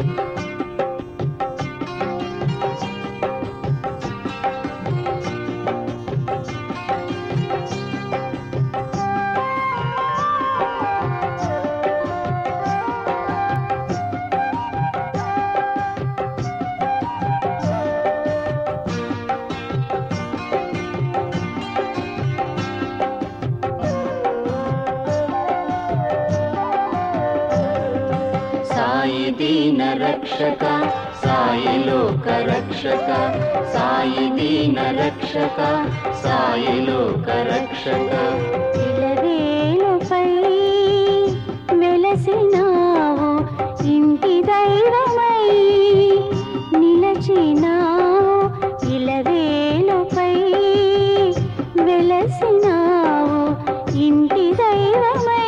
సాయి దీన రక్షక సాయి లోక రక్షక సాయి దీన రక్షక సాయి లోక రక్షక ఇలవేలుపై వెలసినావు ఇంటి దైవమై నిలచినావు ఇలవేలుపై వెలసినావు ఇంటి దైవమై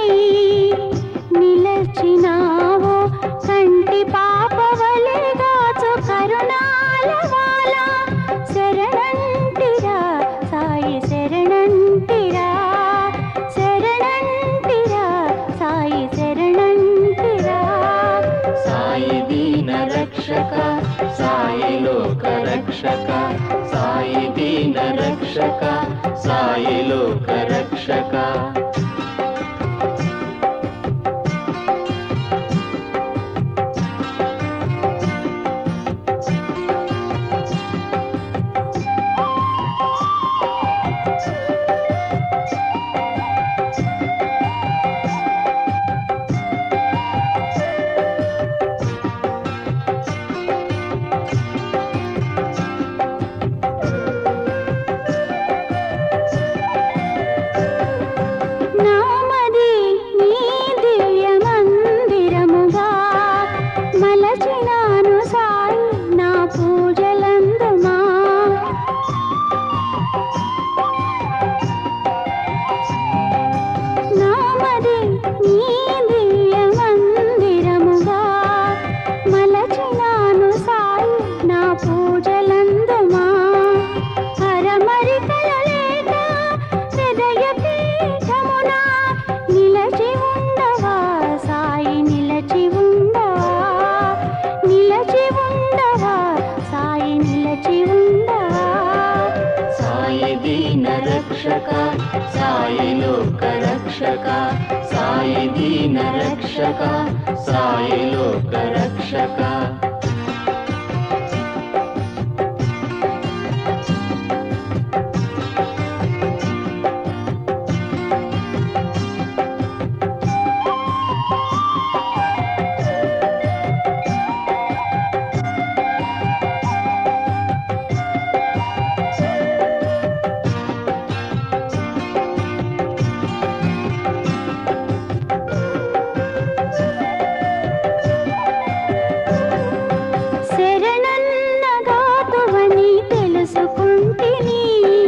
నిలచినావు కంటి పాపవలె గాచు కరుణాల వాల శరణంటిరా సాయి శరణంటిరా శరణంటిరా సాయి శరణంటిరా సాయి దీన రక్షక సాయి లోక రక్షక సాయి దీన రక్షక సాయి లోక రక్షక నామది నీ దివ్య మందిరముగా మలచినాను సాయి నా పూజలందుమా నామది నీ దివ్య మందిరముగా మలచినాను సాయి నా పూజలందుమా హరమరికల లేక హృదయ పీఠమున నిలచి ఉండవా సాయి నిలచి ఉండవా నిలచి ఉండవా సాయి నిలచి ఉండవా సాయి దీన రక్షక సాయి లోక రక్షక సాయి దీన రక్షక సాయి లోక రక్షక శరణన్నగాతువని తెలుసుకుంటిని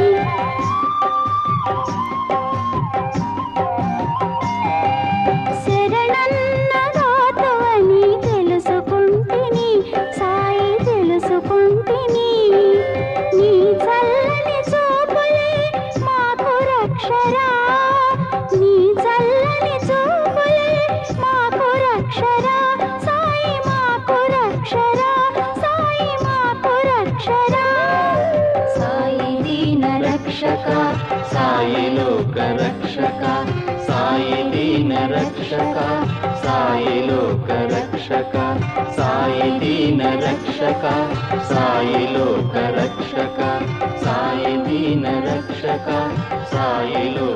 శరణన్నగాతువని తెలుసుకుంటిని సాయి తెలుసుకుంటిని నీ చల్లని చూపులే మాకు రక్షరా నీ చల్లని చూపులే మాకు రక్షరా సాయి మాకు రక్షరా సాయి మాకు రక్షరా సాయి దీన రక్షక సాయి లోక రక్షక సాయి దీన రక్షక సాయి లోక రక్షక సాయి దీన రక్షక సాయి లోక రక్షక సాయి దీన రక్షక సాయి లోక